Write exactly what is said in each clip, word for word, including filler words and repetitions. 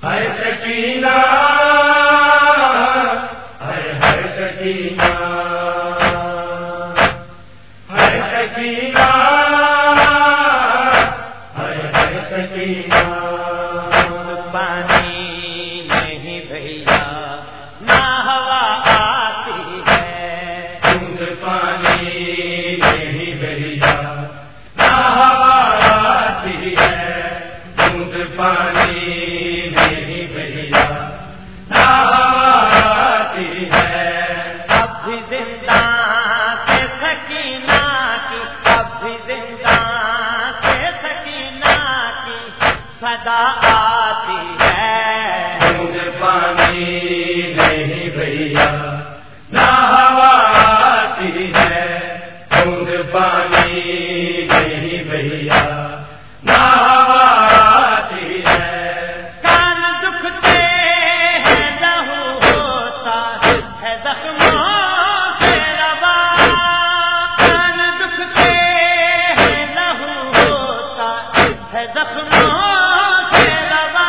ہے سکینہ ہے ہے سکینہ ہے سکینہ ہے ہے سکینہ پانی نہیں بھیا نہ ہوا آتی ہے بوند پانی نہیں بھیا نہ ہوا آتی ہے بوند پانی نہیں بھیا نہ ہوا آتی ہے اب بھی زندان سے سکینہ کی اب بھی زندان سے سکینہ کی صدا آتی ہے بوند پانی نہیں بھیا نہ ہوا آتی ہے بوند پانی نہیں بھیا نہ ہوا آتی ہے کان دکھتے ہیں لہو ہوتا ہے زخموں سے روا کان دکھتے ہیں لہو ہوتا ہے زخموں سے روا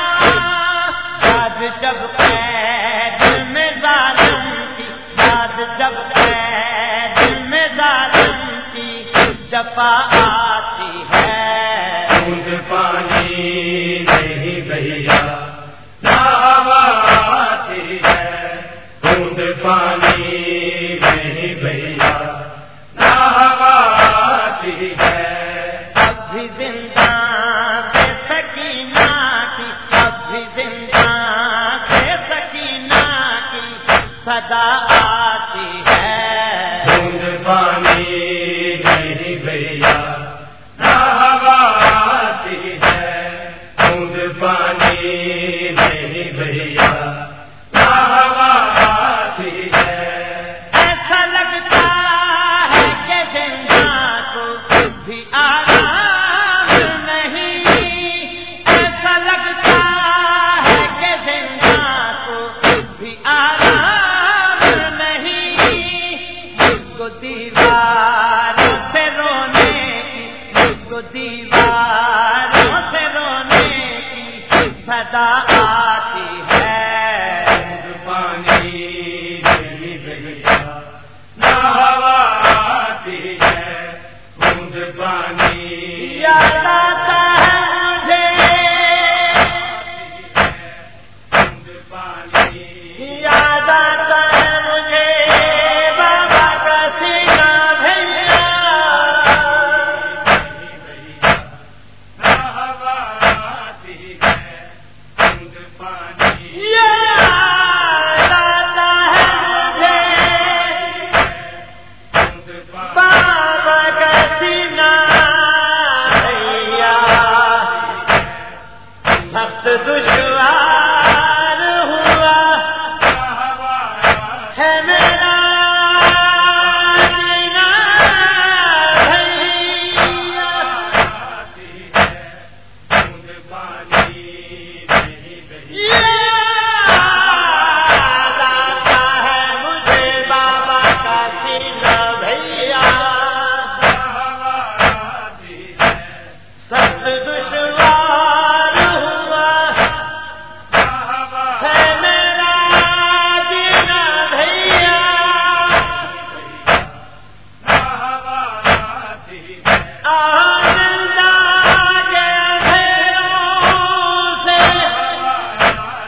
یاد جب قید میں ظالم کی یاد جب قید میں ظالم کی جفا آتی ہے بوند پانی نہیں بھیا نہ ہوا آتی ہے بوند پانی نہیں بھیا نہ ہوا آتی ہے اب بھی زندان سے سکینہ کی اب بھی زندان سے سکینہ کی صدا آتی ہے بوند پانی نہیں بھیا نہ ہوا آتی ہے بوند پانی نہیں بھیا نہ ہوا آتی ہے ایسا لگتا ہے کہ زندان کو بھی آرام نہیں ایسا لگتا ہے کہ زندان کو بھی آرام نہیں مجھ کو دیواروں سے رونے کی مجھ کو دیواروں سے رونے کی صدا آتی ہے بوند پانی نہیں بھیا نہ ہوا آتی ہے بوند پانی یاد آتا ہے مجھے بوند پانی یاد آتا ہے مجھے بابا کا سینہ بھیا نہ ہوا آتی ہے بوند پانی یاد آتا ہے مجھے بوند پانی بابا کا سینہ بھیا سخت دشوار ہوا ہے میرا جینا بھیا بوند پانی نہیں بھیا یاد آتا ہے مجھے بابا کا سینہ بھیا سخت دشوار ہوا ہے میرا جینا بھیا آنند آ گیا گھروں سے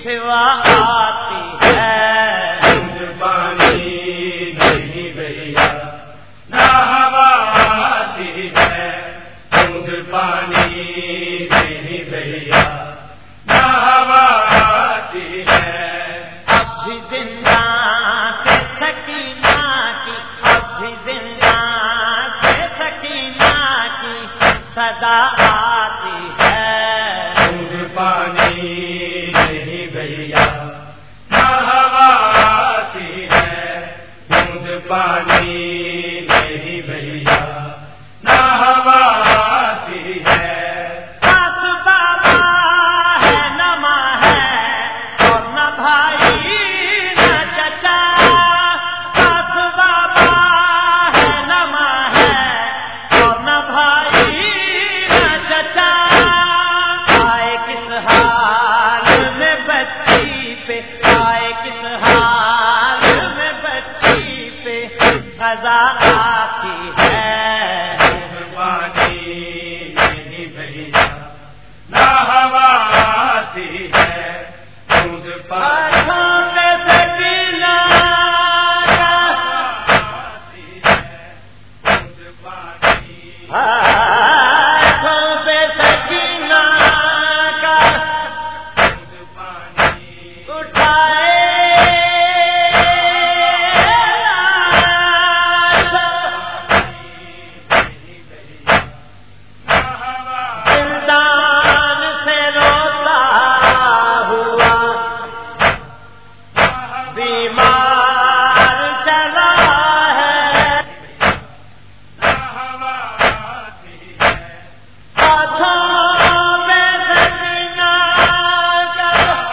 سوا آتی ہے، بوند پانی نہیں بھیا نہ ہوا آتی ہے، بوند پانی نہیں بھیا نہ ہوا آتی ہے، اب بھی زندان سے سکینہ کی، اب بھی زندان سے سکینہ کی صدا آتی ہے، بوند پانی نہیں بھیا نہ ہوا آتی ہے، بوند پانی نہیں بھیا نہ ہوا آتی ہے، ساس بابا ہے نہ ماں ہے اور نہ بھائی نہ چچا، ساس بابا ہے نہ ماں ہے اور نہ بھائی نہ چچا، آئے کس حال میں بچی پہ، آئے کس حال میں بچی پہ قضا آتی ہے، بوند پانی نہیں بھیا نہ ہوا آتی ہے، بوند پانی آنکھوں پہ سکینہ کا، آتی ہے، بوند پانی آنکھوں پہ سکینہ کا بوند پانی اٹھائے زندان سے روتا ہوا بیمار چلا ہے، ہاتھوں میں سکینہ کا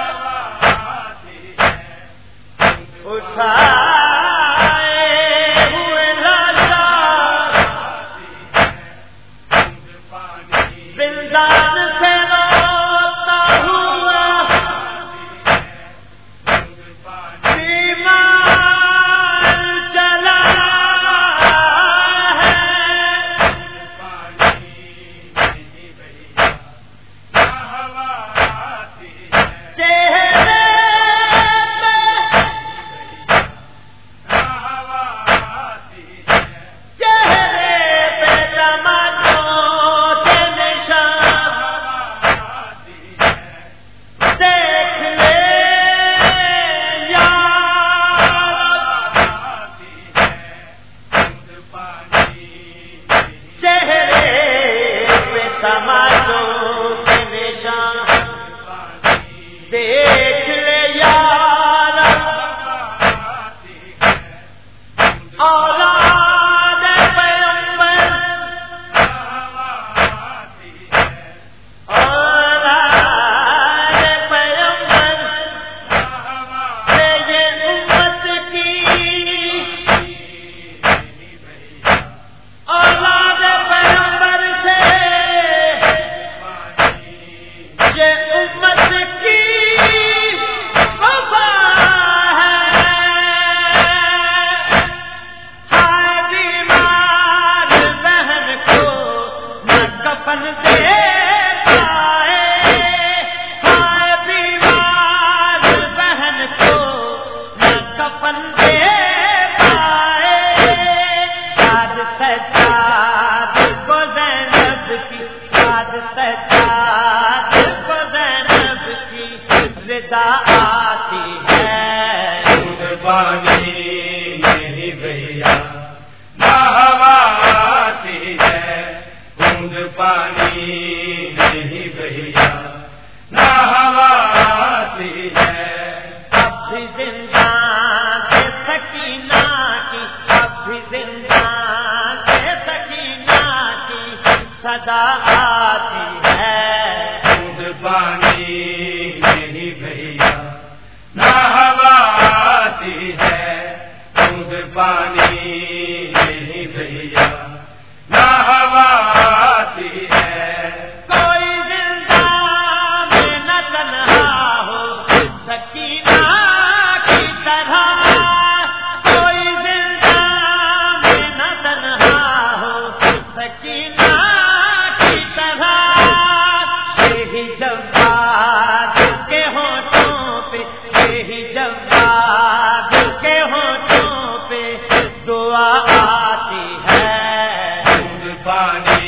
اٹھائے ہوئے لالا، زندان سے روتا ہوا بیمار چلا ہے، چہرے چہرے پہ تمچوں کے نشان دیکھ لے چہرے پہ تمچوں کے نشان دیکھ لے یار، اولاد پیغمبر، اولاد پیغمبر سے یہ امت کی، اولاد پیغمبر سے یہ امت کی وفا ہے، ہائے بیمار بہن کو نہ کفن دے پائے، ہائے بیمار بہن کو نہ کفن دے پائے، ساج سجاد کو زینب کی، ساج سجاد کو زینب کی رضا آتی ہے، بوند پانی نہیں بھیا نہ ہوا آتی ہے، بوند پانی نہیں بھیا نہ ہوا آتی ہے، اب بھی زندان سے سکینہ کی، اب بھی زندان سے سکینہ کی صدا آتی ہے، بوند پانی نہیں بھیا نہ ہوا آتی ہے، بوند پانی نہیں بھیا نہ ہوا آتی ہے، کوئی زندان میں نہ تنہا ہو سکینہ کی طرح، کوئی زندان میں نہ تنہا ہو سکینہ کی طرح، یہی جذبات کے ہونٹوں پانی